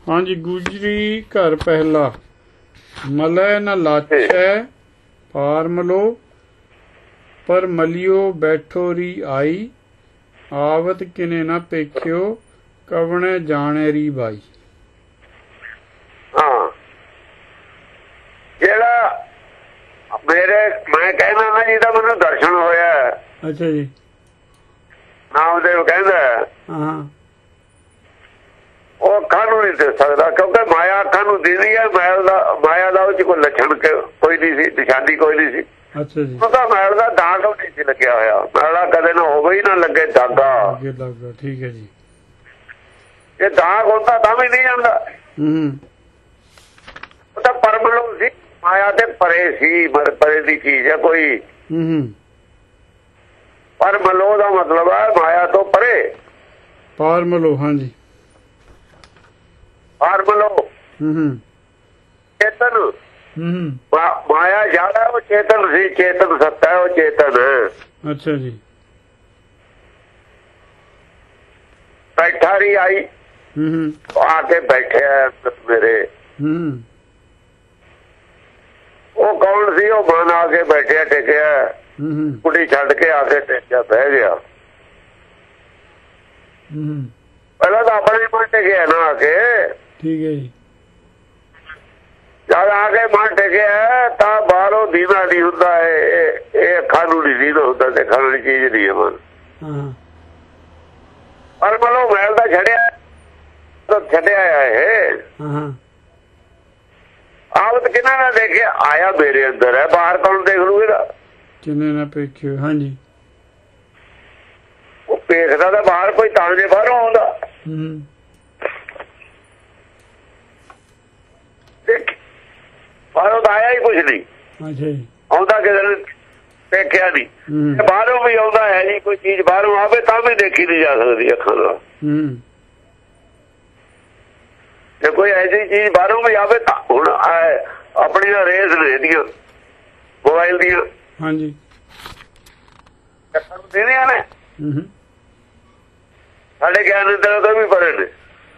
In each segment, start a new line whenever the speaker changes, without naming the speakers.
हाँ जी। गुजरी घर पहला मलै न लाचै पार मलो पर मलियो बैठो री आई आवत किने न पेख्यो कवणे जाने री बाई।
हाँ जेड़ा मेरे मैं कहना ना जी दा मैनू दर्शन होया।
अच्छा जी।
नामदेव कहंदा
हाँ
ਉਹ ਅੱਖਾਂ ਨੂੰ ਨਹੀਂ ਦੇ ਸਕਦਾ ਕਿਉਂਕਿ ਮਾਇਆ ਅੱਖਾਂ ਨੂੰ ਦਿੰਦੀ ਹੈ। ਮਾਇਆ ਦਾ ਉਹ ਚ ਕੋਈ ਲੱਛਣ ਕੋਈ ਨਹੀਂ ਸੀ, ਨਿਸ਼ਾਨੀ ਕੋਈ ਨਹੀਂ ਸੀ।
ਅੱਛਾ ਜੀ।
ਉਹਦਾ ਮੈਲ ਦਾ ਦਾਗ ਨਹੀਂ ਸੀ ਲੱਗਿਆ ਹੋਇਆ। ਮੈਲਾ ਕਦੇ ਨਾ ਹੋਵੇ ਹੀ ਨਾ ਲੱਗੇ ਦਾਗਾ।
ਠੀਕ ਹੈ ਜੀ।
ਇਹ ਦਾਗ ਹੁੰਦਾ ਤਾਂ ਵੀ ਨਹੀਂ ਜਾਂਦਾ। ਉਹ ਤਾਂ ਪਰਮਲੋ ਸੀ, ਮਾਇਆ ਤੇ ਪਰੇ ਸੀ। ਪਰੇ ਦੀ ਚੀਜ਼ ਹੈ ਕੋਈ। ਪਰਮਲੋ ਦਾ ਮਤਲਬ ਹੈ ਮਾਇਆ ਤੋਂ ਪਰੇ।
ਪਰਮਲੋ हाँ जी।
ਪਰਮਲੋ ਚੇਤਨ। माया ज्यादा वो चेतन सी। चेतन सत्ता है, वो चेतन है।
अच्छा जी।
बैठा रही आई आके बैठे मेरे। वो कौन सी? वो मन आके बैठे टेकिया कुड़ी छड़ के आके टेकिया बह गया। पहले तो अपने मन टेकिया ना आके।
ठीक है जी।
जब आके मन टेकिया तो बाहरों दीना नहीं होता है। ये अखा नूं नहीं दीना होता, देखने वाली चीज नहीं है मन। पर मनो महल का छड़िया तो छड़िया है। आवत किना ना देखे आया मेरे अंदर है, बाहर कौन देख लूगा?
किने ना पेख्यो। हाँ जी।
वो पेखदा तो बाहर कोई तांजे बाहरों आउंदा। बाहरों तो आया ही कुछ नहीं।
अच्छा जी।
आउंदा किधर देखिया नहीं। बाहरों भी आउंदा है नहीं कोई चीज। बाहरों आवे तां भी देखी नहीं जा सकती अखां नाल। जे कोई ऐसी चीज बाहरों भी आवे तां हुण अपनी रेस ने दियां मोबाइल दियां।
हाँ जी।
देनियां ने साढ़े ज्ञान तो भी परे ने।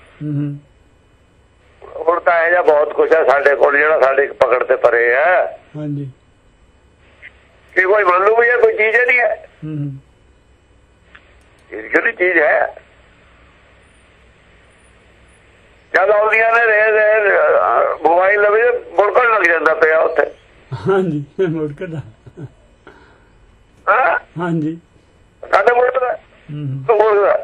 ਹੁਣ ਤਾਂ ਇਹ ਜਿਹਾ ਬਹੁਤ ਕੁਛ ਹੈ ਸਾਡੇ ਕੋਲ ਜਿਹੜਾ ਸਾਡੇ ਪਕੜ ਤੇ ਪਰੇ ਹੈ।
ਹਾਂਜੀ।
ਕਿ ਕੋਈ ਮੰਨ ਲੂ ਵੀ ਇਹ ਕੋਈ ਚੀਜ਼ ਨਹੀਂ ਹੈ। ਇਹ ਜਿਹੜੀ ਚੀਜ਼ ਹੈ ਜਦ ਆਉਂਦੀਆਂ ਨੇ ਮੋਬਾਈਲ ਲਵੇ ਮੁੜਕਣ ਲੱਗ ਜਾਂਦਾ ਪਿਆ ਉੱਥੇ।
ਹਾਂਜੀ ਮੁੜਕਦਾ।
ਹਾਂ
ਹਾਂਜੀ।
ਸਾਡੇ ਮੁੜਕਦਾ ਮੁੜਕਦਾ।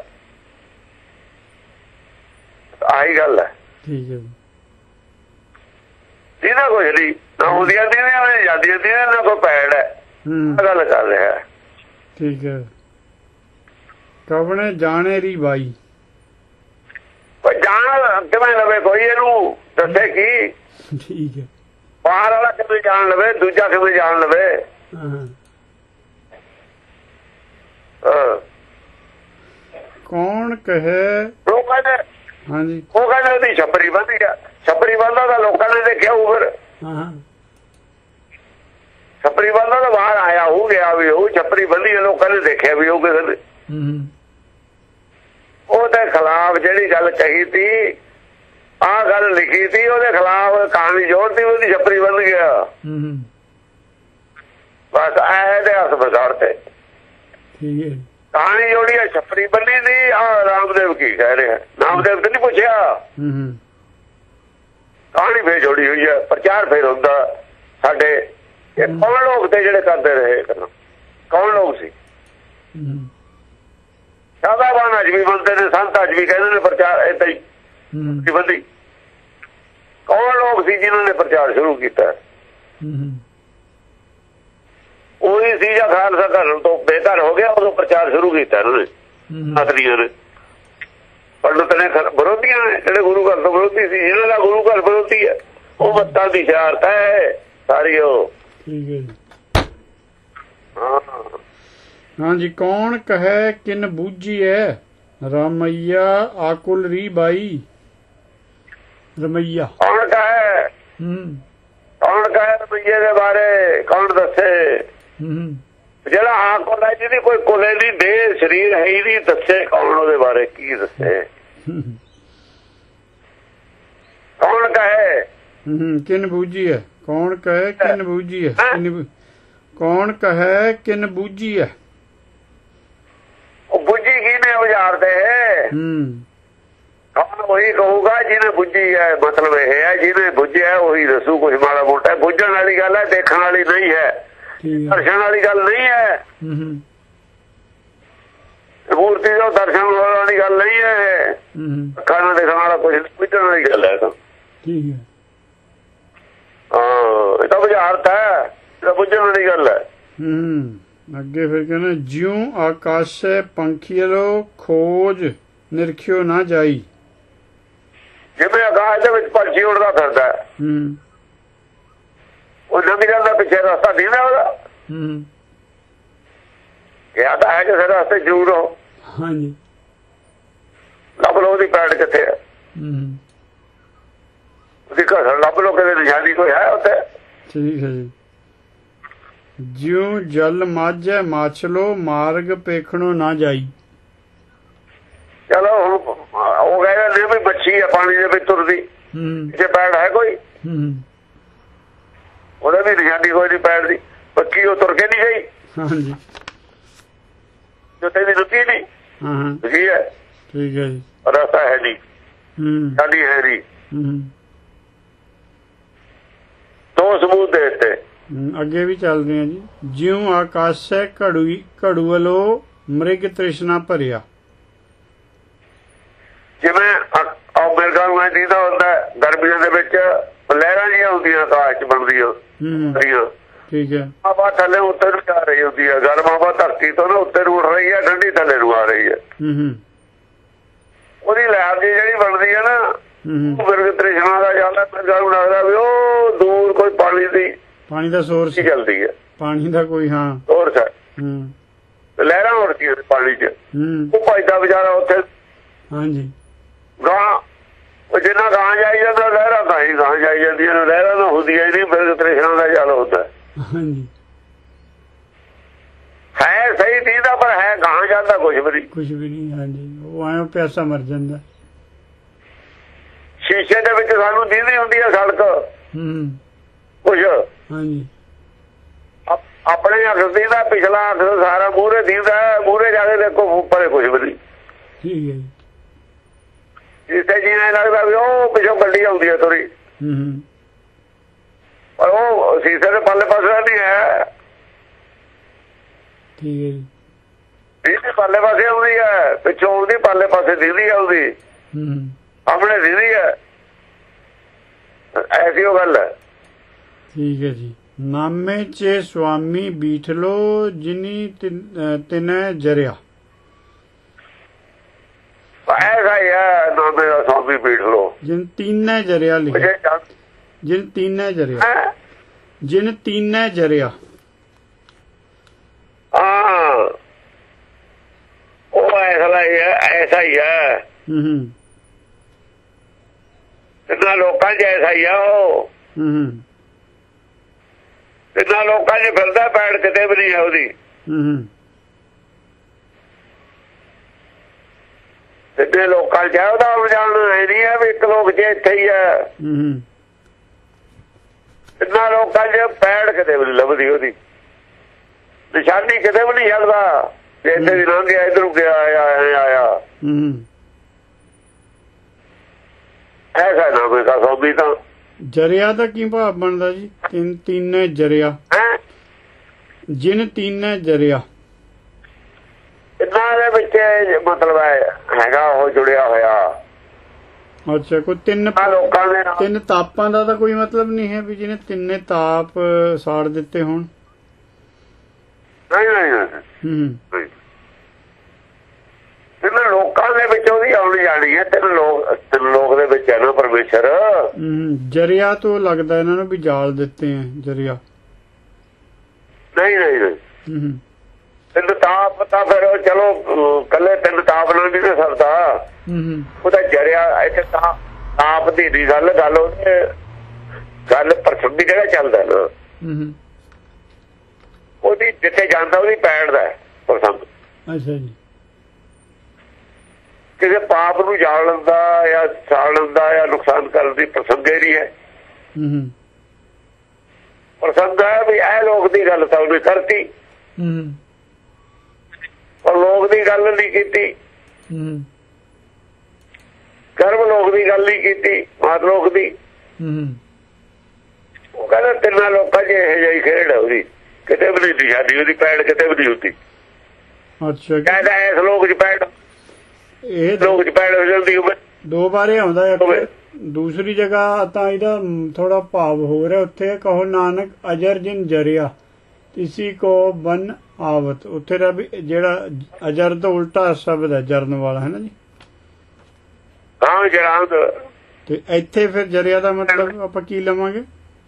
ਆਹੀ ਗੱਲ ਹੈ।
ਠੀਕ ਹੈ।
ਇਹਦਾ ਕੁਛ ਨਹੀਂ ਨਾ ਆਉਂਦੀਆਂ ਦੀਆਂ ਜਾਂਦੀਆਂ ਦੀਆਂ ਨਾ ਕੋਈ ਪੈੜ ਹੈ। ਗੱਲ ਕਰ ਰਿਹਾ।
ਠੀਕ ਹੈ। ਕਵਣੇ ਜਾਣੇ ਰੀ ਬਾਈ।
ਜਾਣ ਕਿਵੇਂ ਲਵੇ ਕੋਈ ਇਹਨੂੰ ਦੱਸੇ ਕੀ?
ਠੀਕ ਹੈ।
ਬਾਹਰ ਵਾਲਾ ਕਿਵੇਂ ਜਾਣ ਲਵੇ, ਦੂਜਾ ਕਿਵੇਂ ਜਾਣ ਲਵੇ?
ਕੌਣ ਕਹੇ
ਲੋਕਾਂ ਨੇ।
ਹਾਂਜੀ।
ਉਹ ਕਹਿੰਦੇ ਉਹਦੀ ਛੱਪਰੀ ਬੰਦੀ ਆ। ਛੱਪਰੀ ਬੰਦਾ ਤਾਂ ਲੋਕਾਂ ਨੇ ਦੇਖਿਆ ਹੋਊ। ਫਿਰ ਛੱਪਰੀ ਬੰਦਾ ਤਾਂ ਬਾਹਰ ਆਇਆ ਹੋ ਗਿਆ ਵੀ ਉਹ ਛੱਪਰੀ ਬੰਦੀ ਲੋਕਾਂ ਨੇ ਦੇਖਿਆ ਵੀ ਉਹ ਕਿਸੇ ਨੇ। ਉਹਦੇ ਖਿਲਾਫ ਜਿਹੜੀ ਗੱਲ ਕਹੀ ਤੀ, ਆਹ ਗੱਲ ਲਿਖੀ ਤੀ, ਉਹਦੇ ਖਿਲਾਫ ਕਹਾਣੀ ਜੋੜਤੀ, ਉਹਦੀ ਛੱਪਰੀ ਬੰਦ ਗਿਆ। ਬਸ ਇਹਦੇ ਹੱਥ ਬਸਾੜ ਤੇ ਕਹਾਣੀ ਜੋੜੀ ਹੈ ਛੱਪਰੀ ਬੰਦੀ ਦੀ। ਆਹ ਰਾਮਦੇਵ ਕੀ ਕਹਿ ਰਿਹਾ? ਨਾਮਦੇਵ ਤੇ ਨਹੀਂ ਪੁੱਛਿਆ। ਕਹਾਣੀ ਫੇਰ ਜੋੜੀ ਹੋਈ ਹੈ। ਪ੍ਰਚਾਰ ਫੇਰ ਹੁੰਦਾ ਸਾਡੇ। ਇਹ ਕੌਣ ਲੋਕ ਤੇ ਜਿਹੜੇ ਕਰਦੇ ਰਹੇ? ਕੌਣ ਲੋਕ ਸੀ? ਸਾਦਾਬਾਨ ਅੱਜ ਵੀ ਬੰਦੇ ਨੇ, ਸੰਤ ਅੱਜ ਵੀ ਕਹਿੰਦੇ ਨੇ ਪ੍ਰਚਾਰ ਏਦਾਂ ਹੀ ਬੰਦੀ। ਕੌਣ ਲੋਕ ਸੀ ਜਿਨ੍ਹਾਂ ਨੇ ਪ੍ਰਚਾਰ ਸ਼ੁਰੂ ਕੀਤਾ? ਉਹੀ ਸੀ ਜਾਂ ਖਾਲਸਾ ਘਰ ਤੋਂ ਬੇਘਰ ਹੋ ਗਿਆ ਉਦੋਂ ਪ੍ਰਚਾਰ ਸ਼ੁਰੂ ਕੀਤਾ ਇਹਨਾਂ ਨੇ। ਅਸਲੀਆਂ ਨੇ ਪੰਡਤ ਨੇ ਵਿਰੋਧੀਆਂ ਨੇ ਜਿਹੜੇ ਗੁਰੂ ਘਰ ਤੋਂ ਵਿਰੋਧੀ ਸੀ। ਇਹਨਾਂ ਦਾ ਗੁਰੂ ਘਰ ਵਿਰੋਧੀ ਹੈ। ਉਹ ਮੱਤਾਂ ਦੀ ਸ਼ਹਾਰਤ ਹੈ ਸਾਰੀ। ਉਹ
हाँ जी। कौन कहे किन बूझिए रमैया आकुल री बाई। रमैया
कौन कहे? कौन कहे रमैये के बारे? कौन दसे? ਜਿਹੜਾ ਆਕੁਲ ਹੈ ਜਿਹਦੀ ਕੋਈ ਕੁਲੇ ਨਹੀਂ, ਦੇਹ ਸਰੀਰ ਹੈ ਹੀ ਨਹੀਂ, ਦੱਸੇ ਕੌਣ? ਉਹਦੇ ਬਾਰੇ ਕੀ ਦੱਸੇ? ਕੌਣ ਕਹੇ
ਕਿਨ ਬੂਝੀ ਹੈ, ਕੌਣ ਕਹੇ ਕਿਨ ਬੂਝੀ ਹੈ, ਕੌਣ ਕਹੇ ਕਿਨ ਬੂਝੀ ਹੈ,
ਉਹ ਬੁੱਝੀ ਕਿਹਨੇ ਉਜਾਰਦੇ ਕੌਣ ਉਹੀ ਕਹੂਗਾ ਜਿਹਨੇ ਬੁੱਝੀ ਹੈ। ਮਤਲਬ ਇਹ ਹੈ ਜਿਹਨੇ ਬੁੱਝਿਆ ਉਹੀ ਦੱਸੂ ਕੁਝ ਮਾੜਾ ਮੋਟਾ। ਬੁੱਝਣ ਵਾਲੀ ਗੱਲ ਹੈ, ਦੇਖਣ ਵਾਲੀ ਨਹੀਂ ਹੈ, ਦਰਸ਼ਨ ਵਾਲੀ ਗੱਲ ਨਹੀਂ ਹੈ। ਮੂਰਤੀ ਦਾ ਦਰਸ਼ਨ ਵਾਲੀ ਗੱਲ ਨਹੀਂ ਹੈ, ਅੱਖਾਂ ਨਾਲ ਦੇਖਣ ਵਾਲਾ ਕੁਝ ਬੁੱਝਣ ਵਾਲੀ ਗੱਲ ਹੈ। ਤਾਂ
ਠੀਕ ਹੈ,
ਹਾਂ ਇਹ ਤਾਂ ਬੁਝਾਰਤ ਹੈ, ਇਹ ਬੁੱਝਣ ਵਾਲੀ ਗੱਲ ਹੈ।
ਅੱਗੇ ਫਿਰ ਕਹਿੰਦਾ ਜਿਉ ਆਕਾਸ਼ੇ ਪੰਖੀਲੋ ਖੋਜ ਨਿਰਖਿਓ ਨਾ ਜਾਈ।
ਜਿਵੇਂ ਆਕਾਸ਼ ਦੇ ਵਿੱਚ ਪੰਛੀ ਉੜਦਾ ਫਿਰਦਾ ਉਹ ਨਵੀਂ ਜਾਂਦਾ ਪਿੱਛੇ ਰਸਤਾ ਨਹੀਂ ਨਾ ਉਹਦਾ ਕਿਹਾ ਤਾਂ ਹੈ ਕਿਸੇ ਰਸਤੇ ਜ਼ਰੂਰ ਹੋ।
ਹਾਂਜੀ,
ਲੱਭ ਲੋ ਉਹਦੀ ਪੈੜ ਕਿੱਥੇ ਹੈ, ਉਹਦੀ ਘਰ ਲੱਭ ਲੋ ਕਿਤੇ ਨਿਸ਼ਾਨੀ ਕੋਈ ਹੈ ਉੱਥੇ।
ਠੀਕ ਹੈ ਜੀ। ਜਿਉ ਜਲ ਮਾਝੇ ਮਾਛਲੋ ਮਾਰਗ ਪੇਖਣੋ ਨਾ ਜਾਈ।
ਚਲੋ ਹੁਣ ਉਹ ਕਹਿੰਦੇ ਵੀ ਮੱਛੀ ਹੈ ਪਾਣੀ ਦੇ ਵਿੱਚ ਤੁਰਦੀ, ਜੇ ਪੈੜ ਹੈ ਕੋਈ ਉਹਦੇ ਵੀ ਨਿਸ਼ਾਨੀ ਕੋਈ ਨਹੀਂ ਪੈੜ ਦੀ, ਪੱਕੀ ਉਹ ਤੁਰ ਕੇ ਨਹੀਂ ਗਈ।
ਹਾਂਜੀ,
ਜੁੱਤੇ ਦੀ ਰੁਕੀ ਨਹੀਂ ਕੀ ਹੈ।
ਠੀਕ ਹੈ ਜੀ,
ਰਸਤਾ ਹੈ ਨਹੀਂ, ਸਾਡੀ ਹੈ ਨਹੀਂ। ਦੋ ਸਬੂਤ ਦੇ ਦਿੱਤੇ।
ਅੱਗੇ ਵੀ ਚੱਲਦੇ ਆ ਜੀ। ਜਿਉ ਆਕਾਸ਼ੇ ਘੜੂਵਲੋ ਮ੍ਰਿਗ ਤ੍ਰਿਸ਼ਨਾ ਭਰਿਆ। ਜਿਵੇਂ
ਮਿਰਗਾਂ ਨੂੰ ਦੀਦਾ ਹੁੰਦਾ ਗਰਮੀਆਂ ਦੇ ਵਿੱਚ ਲਹਿਰਾਂ ਜਿਹੀਆਂ ਹੁੰਦੀਆਂ ਆਕਾਸ਼ ਚ ਬਣਦੀਆਂ।
ਠੀਕ ਹੈ,
ਹਵਾ ਥੱਲੇ ਉੱਤੇ ਨੂੰ ਜਾ ਰਹੀ ਹੁੰਦੀ ਹੈ, ਗਰਮ ਹਵਾ ਧਰਤੀ ਤੋਂ ਨਾ ਉੱਤੇ ਨੂੰ ਉੱਠ ਰਹੀ ਹੈ, ਠੰਡੀ ਥੱਲੇ ਨੂੰ ਆ ਰਹੀ ਹੈ। ਉਹਦੀ ਲਹਿਰ ਦੀ ਜਿਹੜੀ ਬਣਦੀ ਹੈ ਨਾ ਮਿਰਗ ਤ੍ਰਿਸ਼ਨਾ ਦਾ ਜਾਂਦਾ। ਮਿਰਗਾਂ ਨੂੰ ਲੱਗਦਾ ਵੀ ਉਹ ਦੂਰ ਕੋਈ ਪਾਣੀ ਦਾ
ਸੋਰਸ
ਚੱਲਦੀ ਹੈ, ਪਾਣੀ
ਦਾ ਕੋਈ
ਸੋਰਸ ਹੈ। ਲਹਿਰਾਂ ਉੱਡਦੀਆਂ ਪਾਣੀ ਚ, ਉਹ ਭਜਦਾ ਵਿਚਾਰਾ ਉੱਥੇ।
ਹਾਂਜੀ,
ਗਾਂ ਜਿੰਨਾ ਗਾਂ ਜਾਈ ਜਾਂਦਾ ਲਹਿਰਾਂ ਤਾਂ ਹੀ ਗਾਂ ਜਾਈ ਜਾਂਦੀਆਂ ਨੇ, ਲਹਿਰਾਂ ਤਾਂ ਹੁੰਦੀਆਂ ਹੀ ਨਹੀਂ। ਮਿਰਗ ਤ੍ਰਿਸ਼ਨਾ ਦਾ ਜਲ ਹੁੰਦਾ।
ਹਾਂਜੀ,
ਹੈ ਸਹੀ ਦੀਦਾ ਪਰ ਹੈ ਗਾਂ ਜਾਂਦਾ ਕੁਝ ਵੀ
ਨਹੀਂ। ਹਾਂਜੀ, ਉਹ ਆਇਆ ਪਿਆਸਾ ਮਰ ਜਾਂਦਾ।
ਸ਼ੀਸ਼ੇ ਦੇ ਵਿੱਚ ਸਾਨੂੰ ਦੀਦੀ ਹੁੰਦੀ ਹੈ ਸੜਕ ਕੁਝ।
ਹਾਂਜੀ,
ਆਪਣੇ ਅੱਖ ਦੀਦਾ, ਪਿਛਲਾ ਅੱਖ ਸਾਰਾ ਮੂਹਰੇ ਦੀਦਾ, ਮੂਹਰੇ ਜਾ ਕੇ ਦੇਖੋ ਉੱਪਰ ਕੁਝ ਵੀ ਨਹੀਂ।
ਠੀਕ ਹੈ ਜੀ।
ਸ਼ੀਸ਼ੇ ਜੀ ਐਂ ਲੱਗਦਾ ਵੀ ਉਹ ਪਿੱਛੋਂ ਗੱਡੀ ਆਉਂਦੀ ਹੈ ਤੁਰੀ, ਪਰ ਉਹ ਸ਼ੀਸ਼ੇ ਦੇ ਪਰਲੇ ਪਾਸੇ ਨਹੀਂ ਹੈ।
ਠੀਕ ਹੈ ਜੀ,
ਦੀਦੀ ਪਰਲੇ ਪਾਸੇ ਆਉਂਦੀ ਹੈ, ਪਿੱਛੋਂ ਆਉਂਦੀ ਪਰਲੇ ਪਾਸੇ ਦੀਦੀ ਆਉਂਦੀ, ਸਾਹਮਣੇ ਦੀਦੀ ਹੈ। ਐਸੀ ਉਹ ਗੱਲ ਹੈ। ਠੀਕ
ਹੈ ਜੀ। ਨਾਮੇ ਚ ਸੁਆਮੀ ਬੀਠਲੋ ਜਿਨੀ ਤਿਨੈ ਜਰਿਆ।
ਐਸਾ ਹੀ ਹੈ, ਨਾਮੇ ਦਾ ਸੁਆਮੀ ਬੀਠ ਲੋ
ਜਿਨ ਤੀਨੈ ਜਰਿਆ ਲਿਖਿਆ। ਜਿਨ ਤੀਨੈ ਜਰਿਆ, ਜਿਨ ਤੀਨੈ ਜਰਿਆ।
ਹਾਂ ਉਹ ਐਸਾ ਹੀ ਹੈ। ਕਿੰਨਾ ਲੋਕਾਂ ਚ ਐਸਾ ਹੀ ਆ ਉਹ। ਕਿੰਨਾ ਲੋਕਾਂ ਚ ਫਿਰਦਾ ਪੈੜ ਕਿਤੇ ਵੀ ਨਹੀਂ ਹੈ ਉਹਦੀ। ਕਿੰਨੇ ਲੋਕਾਂ ਚ ਉਹਦਾ ਰੁਝਾਨ ਹੈ ਨਹੀਂ ਹੈ ਵੀ ਇੱਕ ਲੋਕ ਚ ਇੱਥੇ ਹੀ ਹੈ। ਕਿੰਨਾ ਲੋਕਾਂ ਚ ਪੈੜ ਕਿਤੇ ਵੀ ਨਹੀਂ ਲੱਭਦੀ ਉਹਦੀ, ਨਿਸ਼ਾਨੀ ਕਿਤੇ ਵੀ ਨਹੀਂ ਛੱਡਦਾ। ਜੇ ਇੱਥੇ ਦੀ ਲੰਘ ਗਿਆ ਇੱਧਰੋਂ ਗਿਆ ਆਇਆ ਐਸਾ ਨਾ ਕੋਈ ਸੋਭੀ। ਤਾਂ
ਜਰਿਆ ਦਾ ਕੀ ਭਾਵ ਬਣਦਾ ਜੀ? ਤੀਨੇ ਜਰਿਆ, ਜਿਨ ਤੀਨੇ ਜਰਿਆ
ਇਹਨਾਂ ਦੇ ਵਿੱਚ ਮਤਲਬ ਹੈਗਾ ਉਹ ਜੁੜਿਆ ਹੋਇਆ।
ਅੱਛਾ, ਕੋਈ ਤਿੰਨ ਤਾਪਾਂ ਦਾ ਤਾਂ ਕੋਈ ਮਤਲਬ ਨਹੀਂ ਹੈ ਵੀ ਜਿਹਨੇ ਤਿੰਨੇ ਤਾਪ ਸਾੜ ਦਿੱਤੇ ਹੋਣ।
ਨਹੀਂ ਤਿੰਨ ਲੋਕਾਂ ਦੇ ਵਿੱਚ ਉਹਦੀ ਆਉਣੀ ਜਾਣੀ ਹੈ। ਤਿੰਨ ਲੋਕ ਦੇ ਵਿੱਚ ਹੈ ਨਾ ਪਰਮੇਸ਼ਰ।
ਜਰਿਆ ਤੋਂ ਲੱਗਦਾ ਇਹਨਾਂ ਨੂੰ ਵੀ ਜਾਲ ਦਿੱਤੇ ਹੈ ਜਰਿਆ।
ਨਹੀਂ ਤਿੰਨ ਤਾਪ ਤਾਂ ਫਿਰ ਚਲੋ ਕੱਲੇ ਤਿੰਨ ਤਾਪ ਨਾਲ ਨਹੀਂ ਸਰਦਾ। ਉਹਦਾ ਜਰਿਆ ਇੱਥੇ ਤਾਪ ਦੀ ਨਹੀਂ ਗੱਲ ਉਹਦੇ ਗੱਲ ਪ੍ਰਸੰਗੀ ਜਿਹੜਾ ਚੱਲਦਾ ਨਾ ਉਹਦੀ ਜਿੱਥੇ ਜਾਂਦਾ ਉਹਦੀ ਪੈਣ ਦਾ ਪ੍ਰਸੰਗ।
ਅੱਛਾ ਜੀ,
ਕਿਸੇ ਪਾਪ ਨੂੰ ਜਾਣਨ ਦਾ ਜਾਂ ਸਾੜਨ ਦਾ ਜਾਂ ਨੁਕਸਾਨ ਕਰਨ ਦੀ ਪ੍ਰਸੰਗ ਹੀ ਨਹੀਂ ਹੈ। ਪ੍ਰਸੰਗ ਹੈ ਵੀ ਇਹ ਲੋਕ ਦੀ ਗੱਲ ਤਾਂ ਉਹਨੇ ਕਰਤੀ, ਪਰ ਲੋਕ ਦੀ ਗੱਲ ਨਹੀਂ ਕੀਤੀ, ਕਰਮ ਲੋਕ ਦੀ ਗੱਲ ਨਹੀਂ ਕੀਤੀ, ਮਾਤ ਲੋਕ ਦੀ। ਉਹ ਕਹਿੰਦਾ ਤਿੰਨਾਂ ਲੋਕਾਂ 'ਚ ਇਹੋ ਜਿਹੀ ਖੇਡ ਉਹਦੀ ਕਿਤੇ ਵੀ ਨਹੀਂ ਨਿਸ਼ਾਨੀ, ਉਹਦੀ ਪੈੜ ਕਿਤੇ ਵੀ ਨਹੀਂ ਹੁੰਦੀ।
ਅੱਛਾ,
ਕਹਿੰਦਾ ਇਸ ਲੋਕ 'ਚ ਪੈੜ, ਇਹ ਲੋਕ 'ਚ ਪੈੜ ਹੋ ਜਾਂਦੀ ਹੋਵੇ।
ਦੋ ਵਾਰੇ ਆਉਂਦਾ ਹੈ। ਦੂਸਰੀ ਜਗ੍ਹਾ ਤਾਂ ਇਹਦਾ ਥੋੜਾ ਭਾਵ ਹੋ ਰਿਹਾ, ਉੱਥੇ ਕਹੋ ਨਾਨਕ ਅਜਰ ਜਿਨ ਜਰਿਆ ਇਸੀ ਕੋ ਬਨ ਆਵਤ। ਉੱਥੇ ਦਾ ਵੀ ਜਿਹੜਾ ਅਜਰ ਤੋਂ ਉਲਟਾ ਸ਼ਬਦ ਹੈ, ਜਰਨ ਵਾਲਾ ਹੈ ਨਾ ਜੀ।
ਹਾਂ ਜਰਾਂਦ।
ਤੇ ਇੱਥੇ ਫਿਰ ਜਰਿਆ ਦਾ ਮਤਲਬ ਆਪਾਂ ਕੀ ਲਵਾਂਗੇ?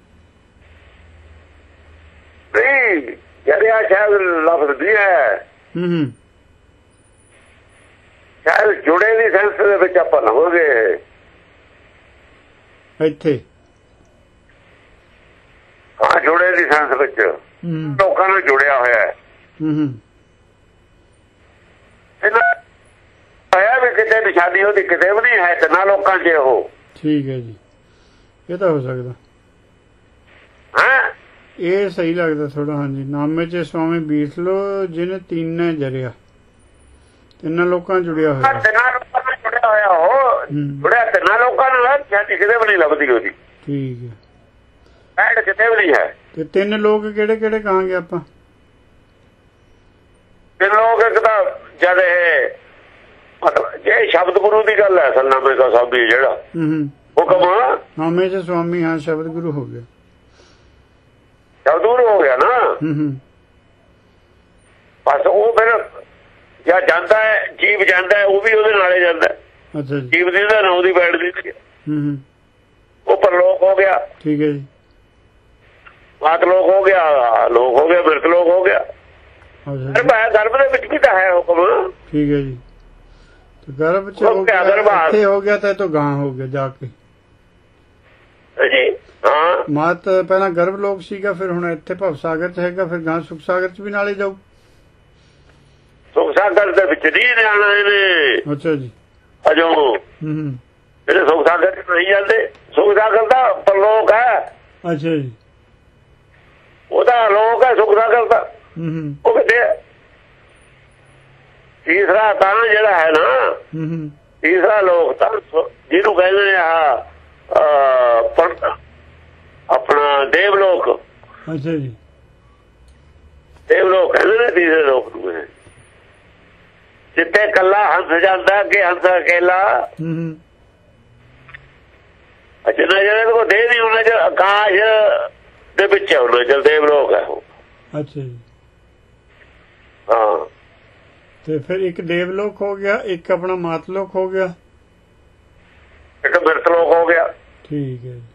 ਨਹੀਂ, ਜਰਿਆ ਸ਼ਾਇਦ ਲਫ਼ਜ਼ ਨਹੀਂ ਹੈ, ਸ਼ਾਇਦ ਜੁੜੇ ਦੀ ਸੈਂਸ ਦੇ ਵਿੱਚ ਆਪਾਂ ਲਵਾਂਗੇ ਇੱਥੇ। ਹਾਂ, ਜੁੜੇ ਦੀ ਸੈਂਸ ਵਿੱਚ ਲੋਕਾਂ ਨਾਲ ਜੁੜਿਆ ਹੋਇਆ ਹੈ। ਹੋਇਆ ਵੀ ਕਿਤੇ ਨਿਸ਼ਾਨੀ ਉਹਦੀ ਕਿਤੇ ਵੀ ਨਹੀਂ ਹੈ, ਤਿੰਨਾਂ ਲੋਕਾਂ 'ਚ ਉਹ। ਠੀਕ ਹੈ ਜੀ, ਇਹ ਤਾਂ ਹੋ ਸਕਦਾ। ਹਾਂ, ਇਹ ਸਹੀ ਲੱਗਦਾ ਥੋੜਾ। ਹਾਂਜੀ, ਨਾਮੇ 'ਚ ਸਵਾਮੀ ਬੀਠ ਲੋ ਜਿਹਨੇ ਤਿੰਨੇ ਜਰਿਆ, ਤਿੰਨਾਂ ਲੋਕਾਂ ਜੁੜਿਆ ਹੋਇਆ, ਤਿੰਨਾਂ ਲੋਕਾਂ ਨਾਲ ਜੁੜਿਆ ਹੋਇਆ। ਉਹ ਜੁੜਿਆ ਤਿੰਨਾਂ ਲੋਕਾਂ ਨਾਲ, ਛਾਤੀ ਕਿਤੇ ਵੀ ਨਹੀਂ ਲੱਭਦੀ ਉਹਦੀ। ਠੀਕ ਹੈ, ਪੈੜ ਕਿਤੇ ਵੀ ਨਹੀਂ ਹੈ। ਤੇ ਤਿੰਨ ਲੋਕ ਕਿਹੜੇ ਕਿਹੜੇ ਕਹਾਂਗੇ ਆਪਾਂ? ਤਿੰਨ ਲੋਕ ਇੱਕ ਤਾਂ ਜਦ ਇਹ ਮਤਲਬ ਜੇ ਸ਼ਬਦ ਗੁਰੂ ਦੀ ਗੱਲ ਹੈ, ਅਸਲ ਨਾਮੇ ਦਾ ਸਾਬੀ ਜਿਹੜਾ ਹੁਕਮ ਨਾਮੇ 'ਚ ਸਵਾਮੀ, ਹਾਂ ਸ਼ਬਦ ਗੁਰੂ ਹੋ ਗਿਆ, ਸ਼ਬਦ ਗੁਰੂ ਹੋ ਗਿਆ ਨਾ। ਬਸ ਉਹ ਫਿਰ ਜਾਂ ਜਾਂਦਾ ਹੈ, ਜੀਵ ਜਾਂਦਾ ਹੈ, ਉਹ ਵੀ ਉਹਦੇ ਨਾਲੇ ਜਾਂਦਾ। ਅੱਛਾ, ਜੀਵ ਦੀ ਦਾ ਨਾਮ ਦੀ ਬੈਠ ਦੀ ਉਹ ਪਰਲੋਕ ਹੋ ਗਿਆ। ਠੀਕ ਹੈ ਜੀ, ਮਾਤ ਲੋਕ ਹੋ ਗਿਆ, ਲੋਕ ਹੋ ਗਿਆ, ਬਿਰਤ ਲੋਕ ਹੋ ਗਿਆ। ਗਰਭ ਦੇ ਵਿੱਚ ਵੀ ਤਾਂ ਹੈ ਹੁਕਮ। ਠੀਕ ਹੈ ਜੀ, ਗਰਭ 'ਚ ਹੋ ਗਿਆ ਤਾਂ ਇਹ ਗਾਂ ਹੋ ਗਿਆ ਜਾ ਕੇ ਜੀ। ਹਾਂ, ਮਾਤ ਪਹਿਲਾਂ ਗਰਭ ਲੋਕ ਸੀਗਾ, ਫਿਰ ਹੁਣ ਇੱਥੇ ਭਵ ਸਾਗਰ 'ਚ ਹੈਗਾ, ਫਿਰ ਗਾਂ ਸੁਖ ਸਾਗਰ 'ਚ ਵੀ ਨਾਲੇ ਜਾਊ। ਸੁਖ ਸਾਗਰ ਦੇ ਵਿੱਚ ਨਹੀਂ ਜਾਣਾ ਇਹਨੇ। ਅੱਛਾ ਜੀ, ਅਜੋ ਜਿਹੜੇ ਸੁਖ ਸਾਗਰ 'ਚ ਨਹੀਂ ਜਾਂਦੇ, ਸੁਖ ਸਾਗਰ ਦਾ ਪਰਲੋਕ ਹੈ। ਅੱਛਾ ਜੀ, ਉਹਦਾ ਲੋਕ ਹੈ ਸੁਖ ਸਾਗਰ ਦਾ। ਉਹ ਕਿਤੇ ਤੀਸਰਾ ਤਾਂ ਜਿਹੜਾ ਹੈ ਨਾ, ਤੀਸਰਾ ਲੋਕ ਤਾਂ ਜਿਹਨੂੰ ਕਹਿੰਦੇ ਨੇ ਆਪਣਾ ਦੇਵਲੋਕ। ਅੱਛਾ ਜੀ, ਦੇਵਲੋਕ ਕਹਿੰਦੇ ਨੇ ਤੀਸਰੇ ਲੋਕ ਨੂੰ, ਜਿੱਥੇ ਕੱਲਾ ਹੰਸ ਜਾਂਦਾ ਕਿ ਹੰਸ ਅਕੇਲਾ। ਅੱਛਾ, ਜਿਹੜੇ ਕੋਲ ਦੇਹ ਨਹੀਂ ਉਹਨਾਂ 'ਚ ਆਕਾਸ਼ ਦੇ ਵਿੱਚ ਉਹਨਾਂ 'ਚ ਦੇਵਲੋਕ ਹੈ ਉਹ। ਅੱਛਾ ਜੀ, ਹਾਂ। ਤੇ ਫਿਰ ਇੱਕ ਦੇਵਲੋਕ ਹੋ ਗਿਆ, ਇੱਕ ਆਪਣਾ ਮਾਤਲੋਕ ਹੋ ਗਿਆ, ਇੱਕ ਬਿਰਤਲੋਕ ਹੋ ਗਿਆ। ਠੀਕ ਹੈ,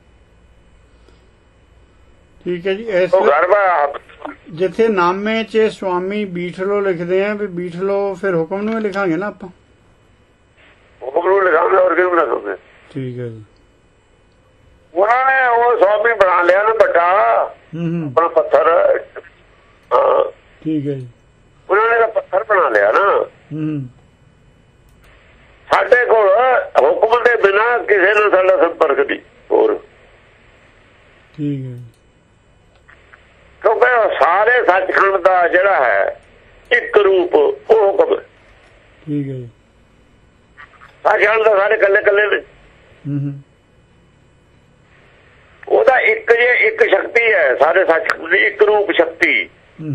ਠੀਕ ਹੈ ਜੀ। ਇਸ ਜਿੱਥੇ ਨਾਮੇ 'ਚ ਸਵਾਮੀ ਬੀਠ ਲੋ ਲਿਖਦੇ ਆ ਵੀ ਬੀਠ ਲੋ, ਫਿਰ ਹੁਕਮ ਨੂੰ ਲਿਖਾਂਗੇ ਨਾ ਆਪਾਂ, ਹੁਕਮ ਨੂੰ ਲਿਖਾਂਗੇ, ਹੋਰ ਕਿਉਂ ਲਿਖਾਂਗੇ? ਠੀਕ ਹੈ ਜੀ। ਉਹਨਾਂ ਨੇ ਉਹ ਸਵਾਮੀ ਬਣਾ ਲਿਆ ਨਾ ਵੱਡਾ ਆਪਣਾ ਪੱਥਰ। ਹਾਂ, ਠੀਕ ਹੈ ਜੀ, ਉਹਨਾਂ ਨੇ ਤਾਂ ਪੱਥਰ ਬਣਾ ਲਿਆ ਨਾ। ਸਾਡੇ ਕੋਲ ਹੁਕਮ ਦੇ ਬਿਨਾ ਕਿਸੇ ਨਾਲ ਸਾਡਾ ਸੰਪਰਕ ਨਹੀਂ ਹੋਰ। ਠੀਕ ਹੈ, ਕਿਉਂਕਿ ਸਾਰੇ ਸੱਚਖੰਡ ਦਾ ਜਿਹੜਾ ਹੈ ਇੱਕ ਰੂਪ ਉਹ ਹੁਕਮ। ਠੀਕ ਹੈ ਜੀ, ਸੱਚਖੰਡ ਦਾ ਸਾਰੇ ਕੱਲੇ ਕੱਲੇ ਨੇ। ਉਹਦਾ ਇੱਕ ਜੇ ਇੱਕ ਸ਼ਕਤੀ ਹੈ, ਸਾਰੇ ਸੱਚਖੰਡ ਦੀ ਇੱਕ ਰੂਪ ਸ਼ਕਤੀ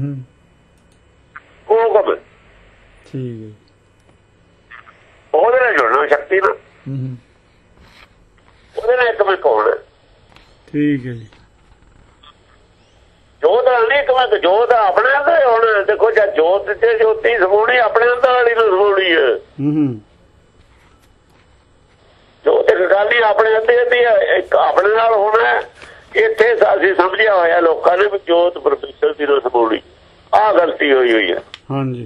ਉਹ ਹੁਕਮ। ਠੀਕ ਹੈ, ਉਹਦੇ ਨਾਲ ਜੁੜਨਾ ਸ਼ਕਤੀ ਨਾਲ, ਉਹਦੇ ਨਾਲ ਇੱਕ ਮਿੰਟ ਹੋਣਾ। ਠੀਕ ਹੈ ਜੀ, ਜੋਤ ਨਹੀਂ ਇੱਕ ਮਿੰਟ, ਜੋਤ ਆਪਣੇ ਅੰਦਰ ਹੋਣਾ। ਦੇਖੋ ਜਦ ਜੋਤ ਤੇ ਜੋਤੀ ਸਮਾਉਣੀ ਆਪਣੇ ਅੰਦਰ ਵਾਲੀ ਨੂੰ ਸਮਾਉਣੀ ਹੈ। ਜੋਤ ਇੱਕ ਗੱਲ ਹੀ ਆਪਣੇ ਅੰਦਰ ਦੀ ਹੈ, ਇੱਕ ਆਪਣੇ ਨਾਲ ਹੋਣਾ। ਇੱਥੇ ਅਸੀਂ ਸਮਝਿਆ ਹੋਇਆ ਲੋਕਾਂ ਨੇ ਵੀ ਜੋਤ ਪਰਮੇਸ਼ਰ ਦੀ ਨੂੰ ਸਮਾਉਣੀ, ਆਹ ਗਲਤੀ ਹੋਈ ਹੈ। ਹਾਂਜੀ,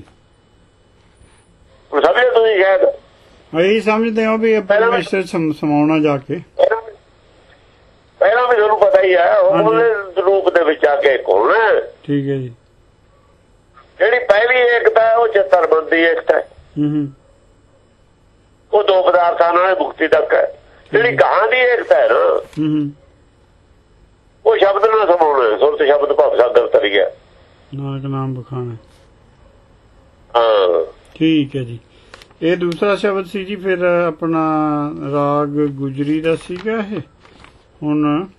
ਸਮਝੇ ਤੁਸੀਂ? ਸ਼ਾਇਦ ਇਹੀ ਸਮਝਦੇ ਹੋ ਵੀ ਪਰਮੇਸ਼ਰ ਸਮਾਉਣਾ ਜਾ ਕੇ। ਪਹਿਲਾਂ ਵੀ ਤੁਹਾਨੂੰ ਪਤਾ ਹੀ ਹੈ ਉਹਦੇ ਰੂਪ ਦੇ ਵਿੱਚ ਆ ਕੇ ਕੌਣ ਹੈ। ਠੀਕ ਹੈ ਜੀ, ਜਿਹੜੀ ਪਹਿਲੀ ਏਕਤਾ ਉਹ ਚਤਰਬੰਦੀ ਏਕਤਾ। ਉਹ ਦੋ ਪਦਾਰਥਾਂ ਨਾਲ ਮੁਕਤੀ ਤੱਕ ਹੈ। ਜਿਹੜੀ ਗਾਂ ਦੀ ਏਕਤਾ ਹੈ ਨਾ ਉਹ ਸ਼ਬਦ ਨਾਲ ਸਮਾਉਣਾ। ਸੁਰਤ ਸ਼ਬਦ ਭਵ ਸਾਗਰ ਤਰ ਗਿਆ
ਨਾਨਕ ਨਾਮ ਬਖਾਣਾ।
ਹਾਂ
ਠੀਕ ਹੈ ਜੀ। ਇਹ ਦੂਸਰਾ ਸ਼ਬਦ ਸੀ ਜੀ। ਫਿਰ ਆਪਣਾ ਰਾਗ ਗੁਜਰੀ ਦਾ ਸੀਗਾ ਇਹ। ਹੁਣ